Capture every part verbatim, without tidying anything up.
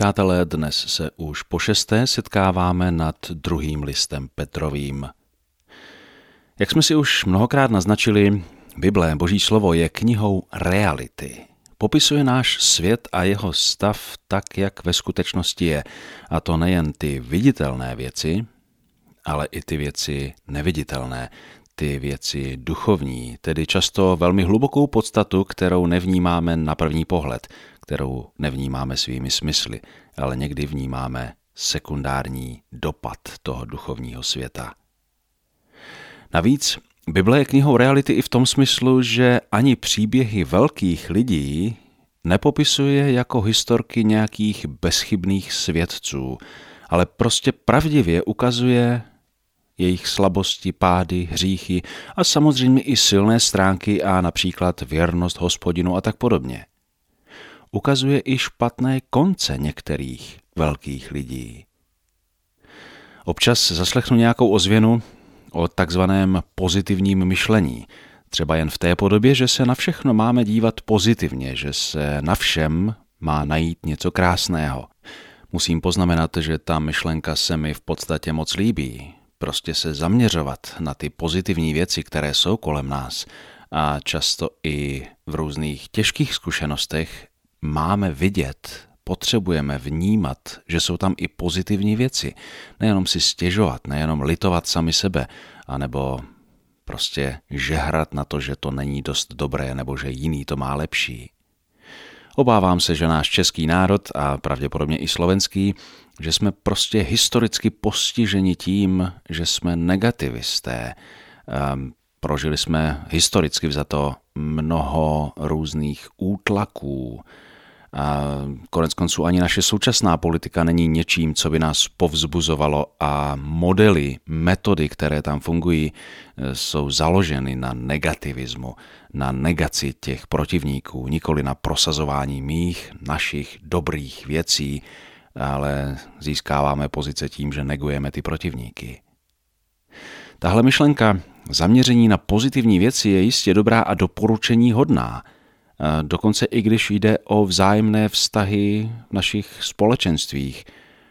Přátelé, dnes se už po šesté setkáváme nad druhým listem Petrovým. Jak jsme si už mnohokrát naznačili, Bible, Boží slovo, je knihou reality. Popisuje náš svět a jeho stav tak, jak ve skutečnosti je. A to nejen ty viditelné věci, ale i ty věci neviditelné, ty věci duchovní, tedy často velmi hlubokou podstatu, kterou nevnímáme na první pohled, kterou nevnímáme svými smysly, ale někdy vnímáme sekundární dopad toho duchovního světa. Navíc Bible je knihou reality i v tom smyslu, že ani příběhy velkých lidí nepopisuje jako historky nějakých bezchybných svědců, ale prostě pravdivě ukazuje jejich slabosti, pády, hříchy a samozřejmě i silné stránky a například věrnost Hospodinu a tak podobně. Ukazuje i špatné konce některých velkých lidí. Občas zaslechnu nějakou ozvěnu o takzvaném pozitivním myšlení. Třeba jen v té podobě, že se na všechno máme dívat pozitivně, že se na všem má najít něco krásného. Musím poznamenat, že ta myšlenka se mi v podstatě moc líbí. Prostě se zaměřovat na ty pozitivní věci, které jsou kolem nás a často i v různých těžkých zkušenostech máme vidět, potřebujeme vnímat, že jsou tam i pozitivní věci. Nejenom si stěžovat, nejenom litovat sami sebe, anebo prostě žehrat na to, že to není dost dobré, nebo že jiný to má lepší. Obávám se, že náš český národ a pravděpodobně i slovenský, že jsme prostě historicky postiženi tím, že jsme negativisté. Um, prožili jsme historicky vzato mnoho různých útlaků. A konec konců ani naše současná politika není něčím, co by nás povzbuzovalo a modely, metody, které tam fungují, jsou založeny na negativismu, na negaci těch protivníků, nikoli na prosazování mých, našich dobrých věcí, ale získáváme pozice tím, že negujeme ty protivníky. Tahle myšlenka zaměření na pozitivní věci je jistě dobrá a doporučení hodná. Dokonce i když jde o vzájemné vztahy v našich společenstvích.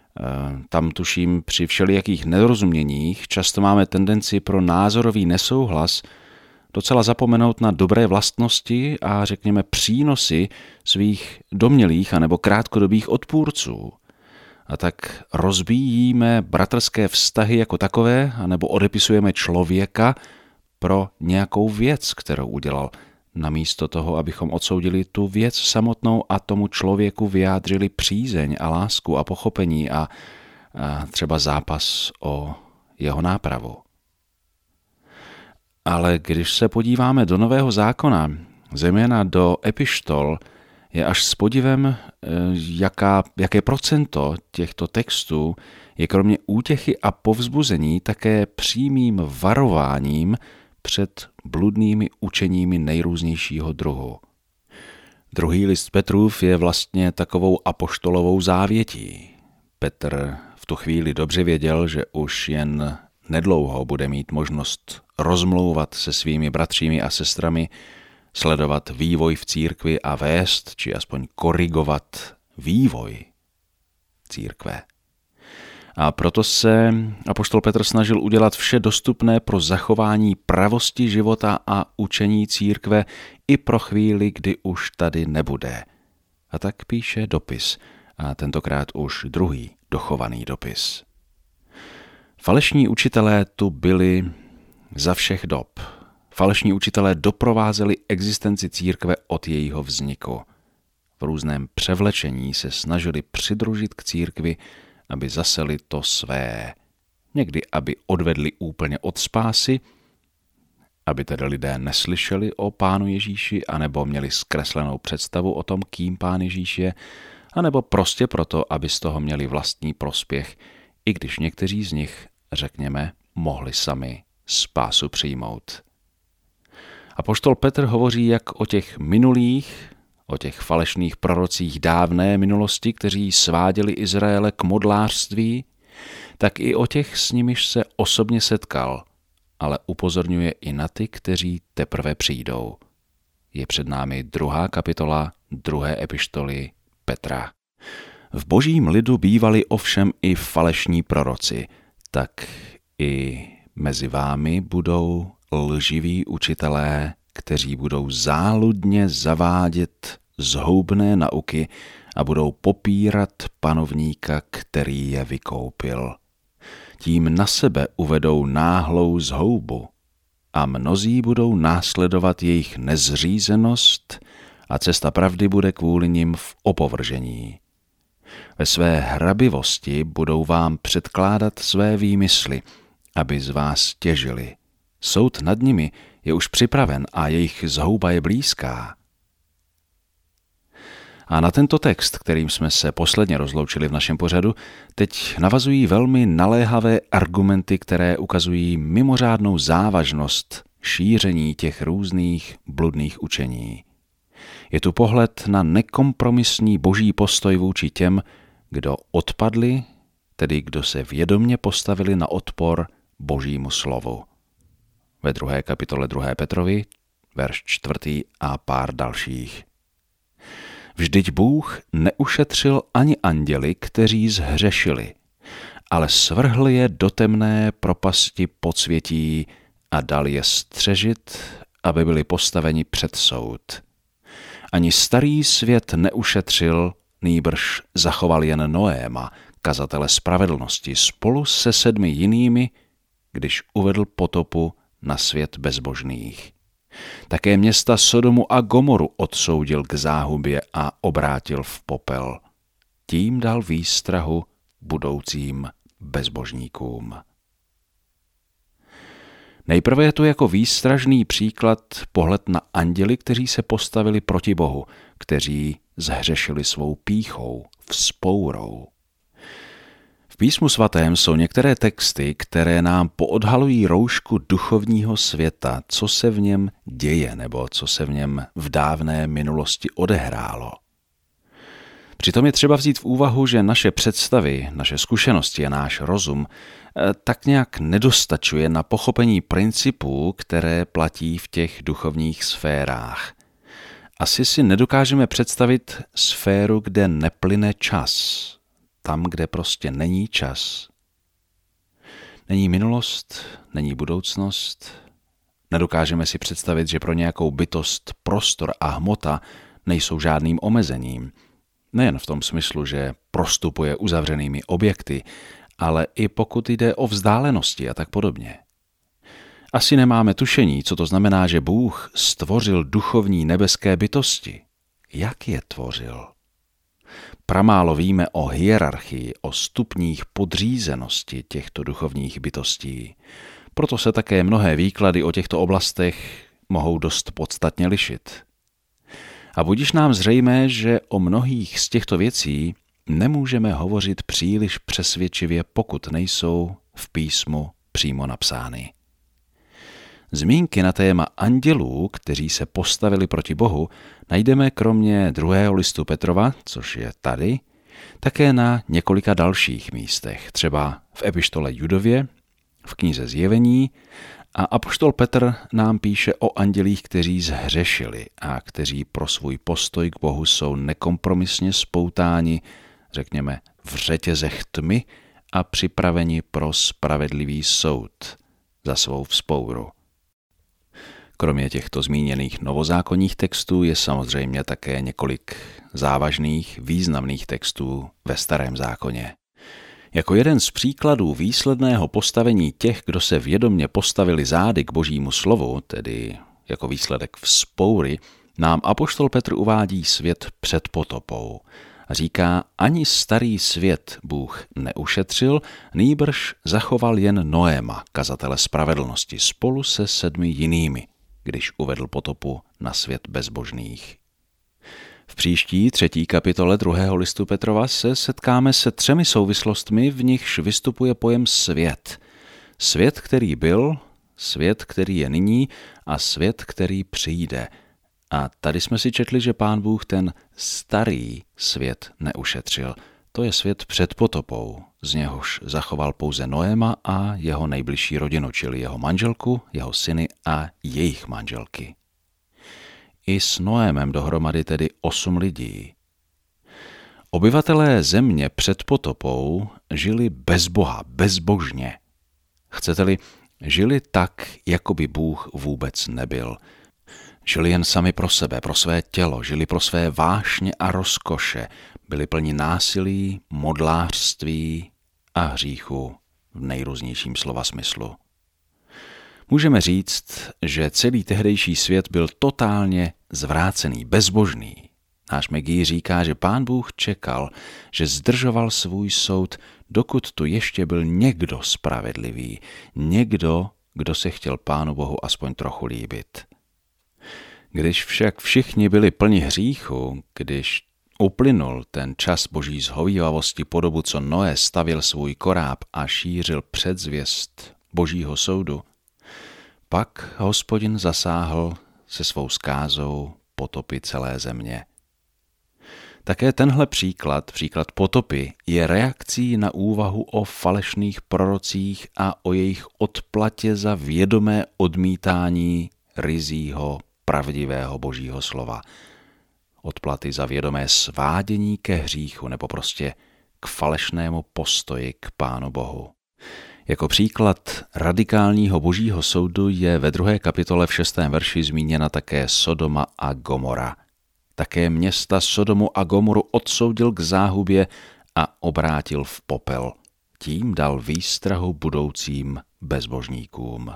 Tam tuším při všelijakých nedorozuměních často máme tendenci pro názorový nesouhlas docela zapomenout na dobré vlastnosti a řekněme přínosy svých domnělých anebo krátkodobých odpůrců. A tak rozbíjíme bratrské vztahy jako takové anebo odepisujeme člověka pro nějakou věc, kterou udělal, namísto toho, abychom odsoudili tu věc samotnou a tomu člověku vyjádřili přízeň a lásku a pochopení a, a třeba zápas o jeho nápravu. Ale když se podíváme do Nového zákona, zejména do epištol, je až s podivem, jaká, jaké procento těchto textů je kromě útěchy a povzbuzení také přímým varováním před bludnými učeními nejrůznějšího druhu. Druhý list Petrův je vlastně takovou apoštolovou závětí. Petr v tu chvíli dobře věděl, že už jen nedlouho bude mít možnost rozmlouvat se svými bratřími a sestrami, sledovat vývoj v církvi a vést, či aspoň korigovat vývoj církve. A proto se apoštol Petr snažil udělat vše dostupné pro zachování pravosti života a učení církve i pro chvíli, kdy už tady nebude. A tak píše dopis, a tentokrát už druhý dochovaný dopis. Falešní učitelé tu byli za všech dob. Falešní učitelé doprovázeli existenci církve od jejího vzniku. V různém převlečení se snažili přidružit k církvi, aby zaseli to své. Někdy, aby odvedli úplně od spásy, aby tedy lidé neslyšeli o Pánu Ježíši, anebo měli zkreslenou představu o tom, kým Pán Ježíš je, anebo prostě proto, aby z toho měli vlastní prospěch, i když někteří z nich, řekněme, mohli sami spásu přijmout. Apoštol Petr hovoří jak o těch minulých, o těch falešných prorocích dávné minulosti, kteří sváděli Izraele k modlářství, tak i o těch, s nimiž se osobně setkal, ale upozorňuje i na ty, kteří teprve přijdou. Je před námi druhá kapitola druhé epištoly Petra. V božím lidu bývali ovšem i falešní proroci, tak i mezi vámi budou lživí učitelé, kteří budou záludně zavádět zhoubné nauky a budou popírat panovníka, který je vykoupil. Tím na sebe uvedou náhlou zhoubu a mnozí budou následovat jejich nezřízenost a cesta pravdy bude kvůli nim v opovržení. Ve své hrabivosti budou vám předkládat své výmysly, aby z vás těžili. Soud nad nimi je už připraven a jejich zhouba je blízká. A na tento text, kterým jsme se posledně rozloučili v našem pořadu, teď navazují velmi naléhavé argumenty, které ukazují mimořádnou závažnost šíření těch různých bludných učení. Je tu pohled na nekompromisní boží postoj vůči těm, kdo odpadli, tedy kdo se vědomě postavili na odpor božímu slovu. Ve druhé kapitole druhé Petrovi, verš čtvrtý a pár dalších. Vždyť Bůh neušetřil ani anděli, kteří zhřešili, ale svrhl je do temné propasti podsvětí a dal je střežit, aby byli postaveni před soud. Ani starý svět neušetřil, nýbrž zachoval jen Noéma, kazatele spravedlnosti, spolu se sedmi jinými, když uvedl potopu na svět bezbožných. Také města Sodomu a Gomoru odsoudil k záhubě a obrátil v popel. Tím dal výstrahu budoucím bezbožníkům. Nejprve je tu jako výstražný příklad pohled na anděli, kteří se postavili proti Bohu, kteří zhřešili svou pýchou, vzpourou. V písmu svatém jsou některé texty, které nám poodhalují roušku duchovního světa, co se v něm děje nebo co se v něm v dávné minulosti odehrálo. Přitom je třeba vzít v úvahu, že naše představy, naše zkušenosti a náš rozum tak nějak nedostačuje na pochopení principů, které platí v těch duchovních sférách. Asi si nedokážeme představit sféru, kde neplyne čas. Tam, kde prostě není čas. Není minulost, není budoucnost. Nedokážeme si představit, že pro nějakou bytost prostor a hmota nejsou žádným omezením. Nejen v tom smyslu, že prostupuje uzavřenými objekty, ale i pokud jde o vzdálenosti a tak podobně. Asi nemáme tušení, co to znamená, že Bůh stvořil duchovní nebeské bytosti. Jak je tvořil? Pramálo víme o hierarchii, o stupních podřízenosti těchto duchovních bytostí. Proto se také mnohé výklady o těchto oblastech mohou dost podstatně lišit. A budiž nám zřejmé, že o mnohých z těchto věcí nemůžeme hovořit příliš přesvědčivě, pokud nejsou v písmu přímo napsány. Zmínky na téma andělů, kteří se postavili proti Bohu, najdeme kromě druhého listu Petrova, což je tady, také na několika dalších místech, třeba v epištole Judově, v knize Zjevení, a apoštol Petr nám píše o andělích, kteří zhřešili a kteří pro svůj postoj k Bohu jsou nekompromisně spoutáni, řekněme, v řetězech tmy a připraveni pro spravedlivý soud za svou vzpouru. Kromě těchto zmíněných novozákonních textů je samozřejmě také několik závažných, významných textů ve Starém zákoně. Jako jeden z příkladů výsledného postavení těch, kdo se vědomě postavili zády k božímu slovu, tedy jako výsledek vzpoury, nám apoštol Petr uvádí svět před potopou. Říká, ani starý svět Bůh neušetřil, nýbrž zachoval jen Noéma, kazatele spravedlnosti, spolu se sedmi jinými, když uvedl potopu na svět bezbožných. V příští třetí kapitole druhého listu Petrova se setkáme se třemi souvislostmi, v nichž vystupuje pojem svět. Svět, který byl, svět, který je nyní a svět, který přijde. A tady jsme si četli, že Pán Bůh ten starý svět neušetřil. To je svět před potopou, z něhož zachoval pouze Noéma a jeho nejbližší rodinu, čili jeho manželku, jeho syny a jejich manželky. I s Noémem dohromady tedy osm lidí. Obyvatelé země před potopou žili bez Boha, bezbožně. Chcete-li, žili tak, jako by Bůh vůbec nebyl. Žili jen sami pro sebe, pro své tělo, žili pro své vášně a rozkoše, byli plni násilí, modlářství a hříchu v nejrůznějším slova smyslu. Můžeme říct, že celý tehdejší svět byl totálně zvrácený, bezbožný. Náš Magee říká, že Pán Bůh čekal, že zdržoval svůj soud, dokud tu ještě byl někdo spravedlivý, někdo, kdo se chtěl Pánu Bohu aspoň trochu líbit. Když však všichni byli plni hříchu, když uplynul ten čas boží zhovívavosti po dobu, co Noé stavil svůj koráb a šířil předzvěst božího soudu, pak Hospodin zasáhl se svou zkázou potopy celé země. Také tenhle příklad, příklad potopy, je reakcí na úvahu o falešných prorocích a o jejich odplatě za vědomé odmítání ryzího, pravdivého božího slova. Odplaty za vědomé svádění ke hříchu nebo prostě k falešnému postoji k Pánu Bohu. Jako příklad radikálního božího soudu je ve druhé kapitole v šestém verši zmíněna také Sodoma a Gomora. Také města Sodomu a Gomoru odsoudil k záhubě a obrátil v popel. Tím dal výstrahu budoucím bezbožníkům.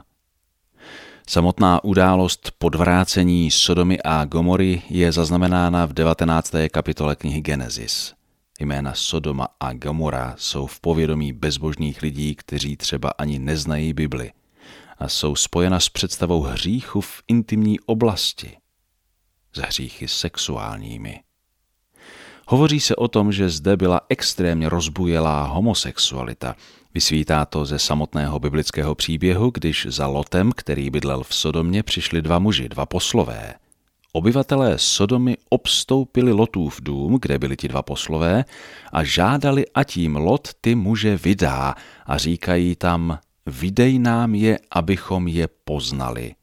Samotná událost podvrácení Sodomy a Gomory je zaznamenána v devatenácté kapitole knihy Genesis. Jména Sodoma a Gomora jsou v povědomí bezbožných lidí, kteří třeba ani neznají Bibli a jsou spojena s představou hříchu v intimní oblasti, s hříchy sexuálními. Hovoří se o tom, že zde byla extrémně rozbujelá homosexualita. Vysvítá to ze samotného biblického příběhu, když za Lotem, který bydlel v Sodomě, přišli dva muži, dva poslové. Obyvatelé Sodomy obstoupili Lotův dům, kde byli ti dva poslové, a žádali, ať jim Lot ty muže vydá, a říkají tam: vydej nám je, abychom je poznali.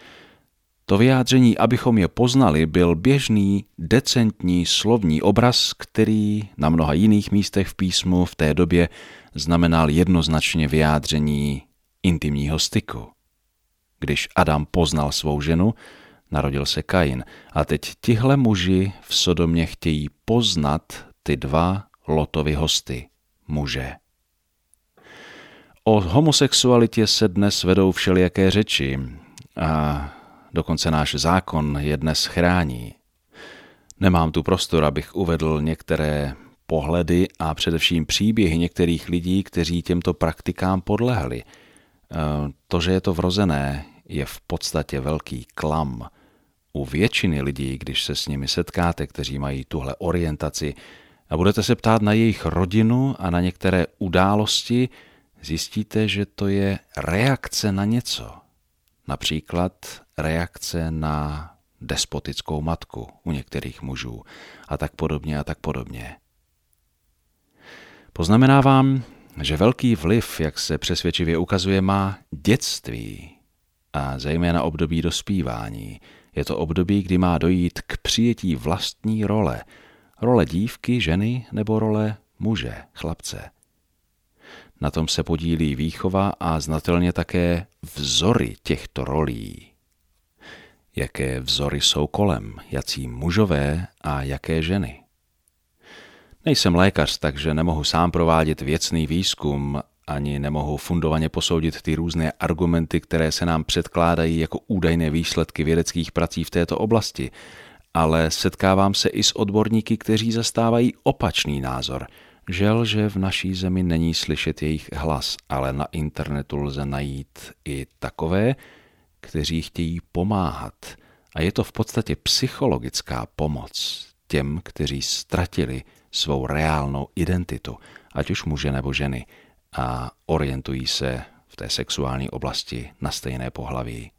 To vyjádření, abychom je poznali, byl běžný, decentní slovní obraz, který na mnoha jiných místech v písmu v té době znamenal jednoznačně vyjádření intimního styku. Když Adam poznal svou ženu, narodil se Kain, a teď tihle muži v Sodomě chtějí poznat ty dva Lotovy hosty, muže. O homosexualitě se dnes vedou všelijaké řeči a dokonce náš zákon je dnes chrání. Nemám tu prostor, abych uvedl některé pohledy a především příběhy některých lidí, kteří těmto praktikám podlehli. To, že je to vrozené, je v podstatě velký klam. U většiny lidí, když se s nimi setkáte, kteří mají tuhle orientaci, a budete se ptát na jejich rodinu a na některé události, zjistíte, že to je reakce na něco. Například reakce na despotickou matku u některých mužů a tak podobně a tak podobně. Poznamenávám, že velký vliv, jak se přesvědčivě ukazuje, má dětství a zejména období dospívání. Je to období, kdy má dojít k přijetí vlastní role. Role dívky, ženy nebo role muže, chlapce. Na tom se podílí výchova a znatelně také vzory těchto rolí. Jaké vzory jsou kolem, jací mužové a jaké ženy. Nejsem lékař, takže nemohu sám provádět věcný výzkum, ani nemohu fundovaně posoudit ty různé argumenty, které se nám předkládají jako údajné výsledky vědeckých prací v této oblasti, ale setkávám se i s odborníky, kteří zastávají opačný názor. Žel, že v naší zemi není slyšet jejich hlas, ale na internetu lze najít i takové, kteří chtějí pomáhat. A je to v podstatě psychologická pomoc těm, kteří ztratili svou reálnou identitu, ať už muže nebo ženy, a orientují se v té sexuální oblasti na stejné pohlaví.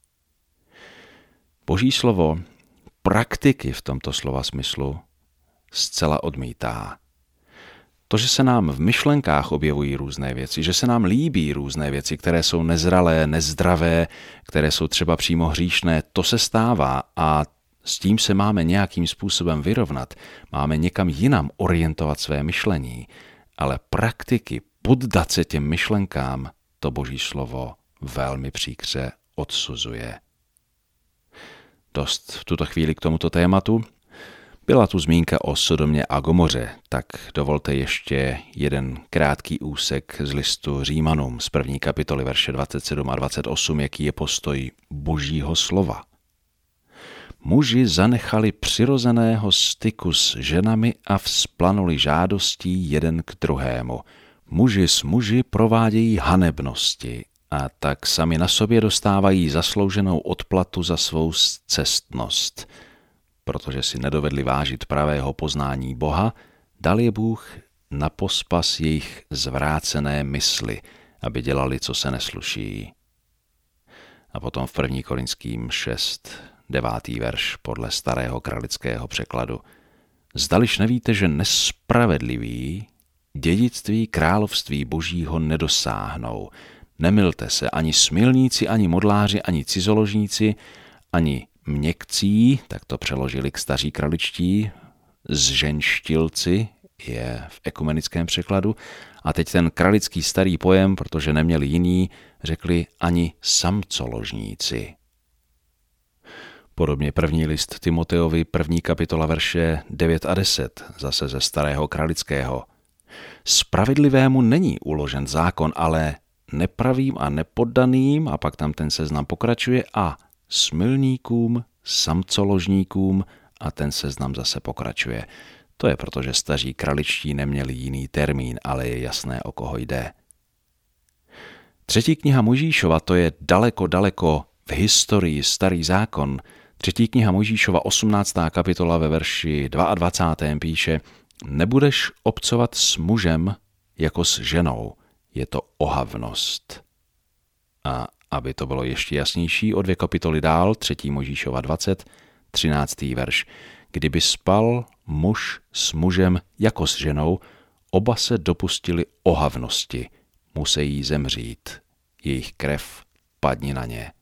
Boží slovo praktiky v tomto slova smyslu zcela odmítá. To, že se nám v myšlenkách objevují různé věci, že se nám líbí různé věci, které jsou nezralé, nezdravé, které jsou třeba přímo hříšné, to se stává a S tím se máme nějakým způsobem vyrovnat, máme někam jinam orientovat své myšlení, ale praktiky poddat se těm myšlenkám to Boží slovo velmi příkře odsuzuje. Dost v tuto chvíli k tomuto tématu. Byla tu zmínka o Sodomě a Gomoře, tak dovolte ještě jeden krátký úsek z listu Římanům z první kapitoly verše dvacet sedm a dvacet osm, jaký je postoj Božího slova. Muži zanechali přirozeného styku s ženami a vzplanuli žádostí jeden k druhému. Muži s muži provádějí hanebnosti a tak sami na sobě dostávají zaslouženou odplatu za svou scestnost. Protože si nedovedli vážit pravého poznání Boha, dal je Bůh na pospas jejich zvrácené mysli, aby dělali, co se nesluší. A potom v první Korinským šest, devátý verš podle starého kralického překladu. Zdališ nevíte, že nespravedliví dědictví království Božího nedosáhnou. Nemilte se, ani smilníci, ani modláři, ani cizoložníci, ani měkcí, tak to přeložili k staří kraličtí, zženštilci je v ekumenickém překladu, a teď ten kralický starý pojem, protože neměli jiný, řekli ani samcoložníci. Podobně první list Timoteovi, první kapitola verše devět a deset, zase ze starého kralického. Spravedlivému není uložen zákon, ale nepravým a nepoddaným, a pak tam ten seznam pokračuje, a smilníkům, samcoložníkům, a ten seznam zase pokračuje. To je proto, že staří kraličtí neměli jiný termín, ale je jasné, o koho jde. Třetí kniha Mojžíšova, to je daleko, daleko v historii starý zákon. Třetí kniha Mojžíšova, osmnáctá kapitola ve verši dvacátém druhém píše: Nebudeš obcovat s mužem jako s ženou, je to ohavnost. A aby to bylo ještě jasnější, o dvě kapitoly dál, třetí Mojžíšova dvacet, třináctý verš. Kdyby spal muž s mužem jako s ženou, oba se dopustili ohavnosti, musejí zemřít, jejich krev padni na ně.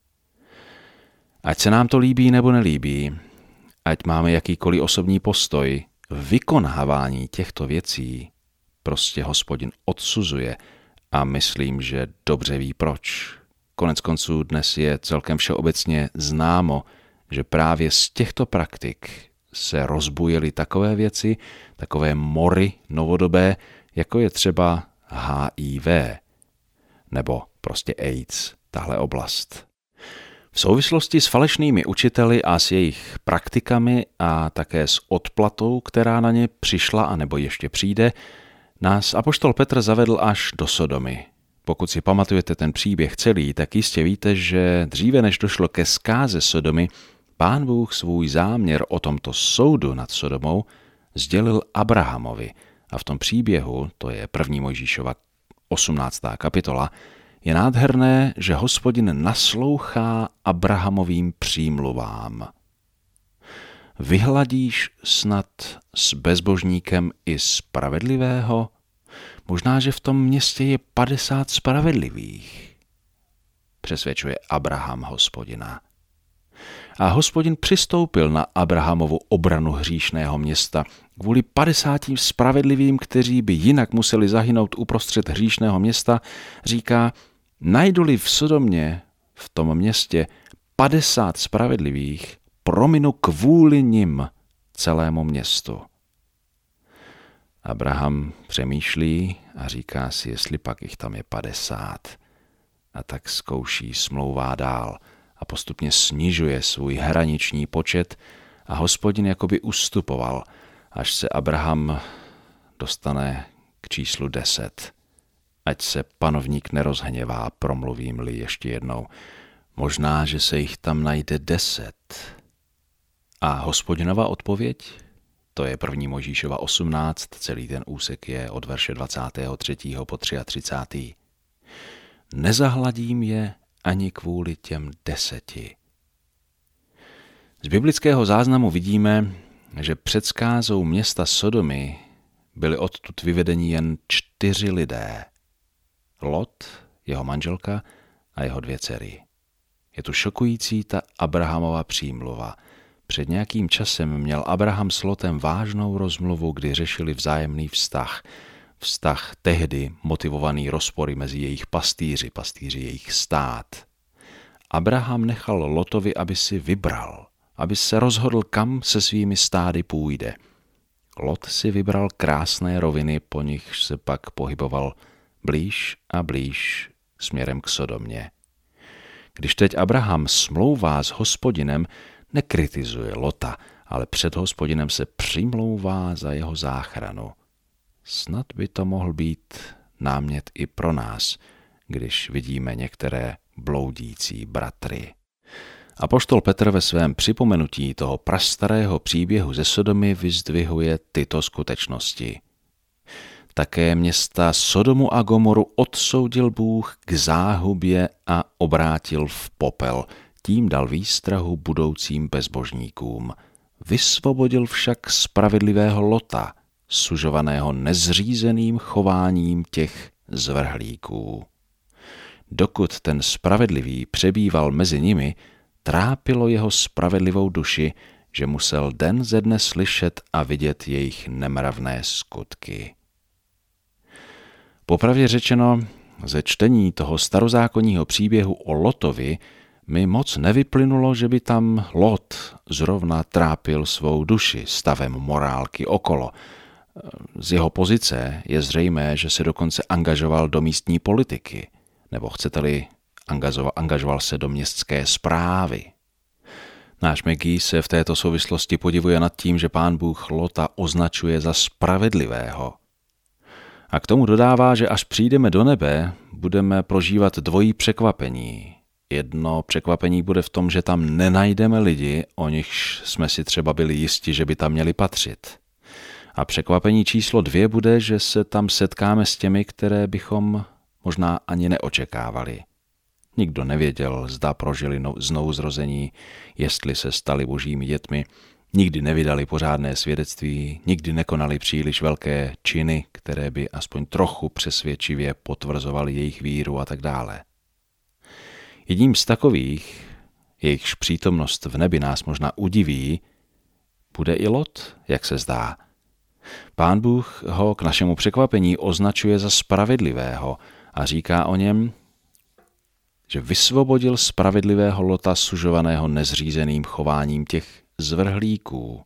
Ať se nám to líbí nebo nelíbí, ať máme jakýkoliv osobní postoj, vykonávání těchto věcí prostě Hospodin odsuzuje a myslím, že dobře ví proč. Konec konců dnes je celkem všeobecně známo, že právě z těchto praktik se rozbujely takové věci, takové mory novodobé, jako je třeba H I V nebo prostě AIDS, tahle oblast. V souvislosti s falešnými učiteli a s jejich praktikami a také s odplatou, která na ně přišla a nebo ještě přijde, nás apoštol Petr zavedl až do Sodomy. Pokud si pamatujete ten příběh celý, tak jistě víte, že dříve než došlo ke zkáze Sodomy, Pán Bůh svůj záměr o tomto soudu nad Sodomou sdělil Abrahamovi. A v tom příběhu, to je první Mojžíšova osmnáctá kapitola, je nádherné, že Hospodin naslouchá Abrahamovým přímluvám. Vyhladíš snad s bezbožníkem i spravedlivého? Možná, že v tom městě je padesát spravedlivých, přesvědčuje Abraham Hospodina. A Hospodin přistoupil na Abrahamovu obranu hříšného města kvůli padesáti spravedlivým, kteří by jinak museli zahynout uprostřed hříšného města, říká: najdu-li v Sodomě, v tom městě, padesát spravedlivých, prominu kvůli nim celému městu. Abraham přemýšlí a říká si, jestli pak jich tam je padesát. A tak zkouší, smlouvá dál a postupně snižuje svůj hraniční počet a Hospodin jakoby ustupoval, až se Abraham dostane k číslu deset. Ať se panovník nerozhněvá, promluvím-li ještě jednou. Možná, že se jich tam najde deset. A Hospodinova odpověď? To je první Mojžíšova osmnáct, celý ten úsek je od verše dvacátého třetího po třicátý třetí Nezahladím je ani kvůli těm deseti. Z biblického záznamu vidíme, že před zkázou města Sodomy byli odtud vyvedeni jen čtyři lidé. Lot, jeho manželka a jeho dvě dcery. Je tu šokující ta Abrahamova přímluva. Před nějakým časem měl Abraham s Lotem vážnou rozmluvu, kdy řešili vzájemný vztah. Vztah tehdy motivovaný rozpory mezi jejich pastýři, pastýři jejich stát. Abraham nechal Lotovi, aby si vybral, aby se rozhodl, kam se svými stády půjde. Lot si vybral krásné roviny, po nichž se pak pohyboval blíž a blíž směrem k Sodomě. Když teď Abraham smlouvá s Hospodinem, nekritizuje Lota, ale před Hospodinem se přimlouvá za jeho záchranu. Snad by to mohl být námět i pro nás, když vidíme některé bloudící bratry. Apoštol Petr ve svém připomenutí toho prastarého příběhu ze Sodomy vyzdvihuje tyto skutečnosti. Také města Sodomu a Gomoru odsoudil Bůh k záhubě a obrátil v popel, tím dal výstrahu budoucím bezbožníkům. Vysvobodil však spravedlivého Lota, sužovaného nezřízeným chováním těch zvrhlíků. Dokud ten spravedlivý přebýval mezi nimi, trápilo jeho spravedlivou duši, že musel den ze dne slyšet a vidět jejich nemravné skutky. Popravdě řečeno, ze čtení toho starozákonního příběhu o Lotovi mi moc nevyplynulo, že by tam Lot zrovna trápil svou duši stavem morálky okolo. Z jeho pozice je zřejmé, že se dokonce angažoval do místní politiky, nebo chcete-li, angažoval se do městské správy. Náš Maggie se v této souvislosti podivuje nad tím, že Pán Bůh Lota označuje za spravedlivého. A k tomu dodává, že až přijdeme do nebe, budeme prožívat dvojí překvapení. Jedno překvapení bude v tom, že tam nenajdeme lidi, o nichž jsme si třeba byli jisti, že by tam měli patřit. A překvapení číslo dvě bude, že se tam setkáme s těmi, které bychom možná ani neočekávali. Nikdo nevěděl, zda prožili znovuzrození, jestli se stali božími dětmi, nikdy nevydali pořádné svědectví, nikdy nekonali příliš velké činy, které by aspoň trochu přesvědčivě potvrzovaly jejich víru a tak dále. Jedním z takových, jejichž přítomnost v nebi nás možná udiví, bude i Lot, jak se zdá. Pán Bůh ho k našemu překvapení označuje za spravedlivého a říká o něm, že vysvobodil spravedlivého Lota sužovaného nezřízeným chováním těch zvrhlíků.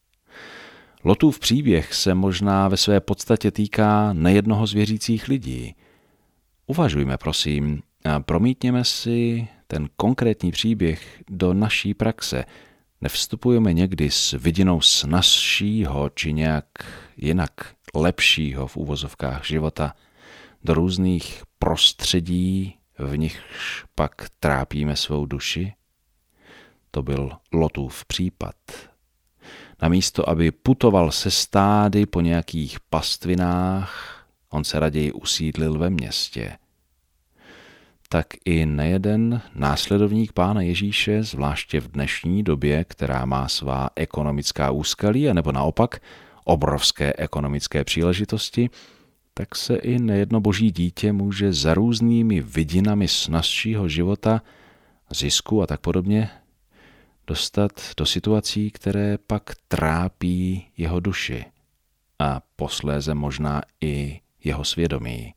Lotův příběh se možná ve své podstatě týká nejednoho z věřících lidí. Uvažujme, prosím, a promítněme si ten konkrétní příběh do naší praxe. Nevstupujeme někdy s vidinou snazšího či nějak jinak lepšího v úvozovkách života do různých prostředí, v nichž pak trápíme svou duši? To byl Lotův případ. Namísto, aby putoval se stády po nějakých pastvinách, on se raději usídlil ve městě. Tak i nejeden následovník Pána Ježíše, zvláště v dnešní době, která má svá ekonomická úskalí, anebo naopak obrovské ekonomické příležitosti, tak se i nejedno boží dítě může za různými vidinami snazšího života, zisku a tak podobně dostat do situací, které pak trápí jeho duši a posléze možná i jeho svědomí.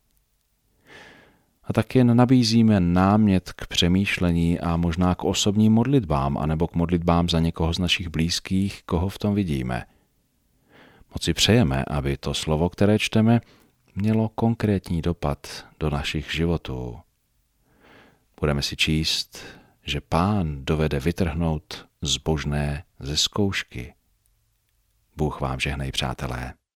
A tak jen nabízíme námět k přemýšlení a možná k osobním modlitbám anebo k modlitbám za někoho z našich blízkých, koho v tom vidíme. Moc si přejeme, aby to slovo, které čteme, mělo konkrétní dopad do našich životů. Budeme si číst, že Pán dovede vytrhnout zbožné ze zkoušky. Bůh vám žehnej, přátelé.